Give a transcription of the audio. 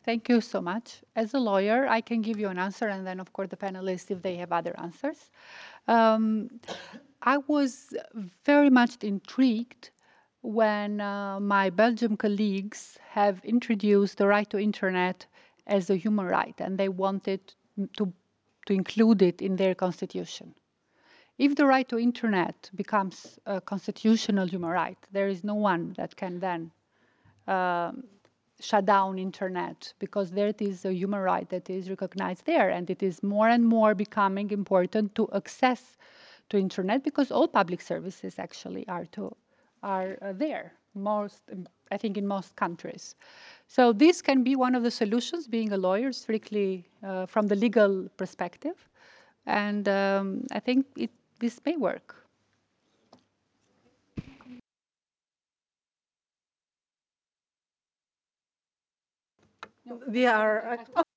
Thank you so much. As a lawyer, I can give you an answer, and then, of course, the panelists, if they have other answers. Um, I was very much intrigued when my Belgium colleagues have introduced the right to internet as a human right, and they wanted to, to include it in their constitution. If the right to internet becomes a constitutional human right, there is no one that can then um, shut down internet, because there it is a human right that is recognized there, and it is more and more becoming important to access to internet, because all public services actually are there, most, I think, in most countries. So this can be one of the solutions, being a lawyer, strictly from the legal perspective, and I think this may work. We are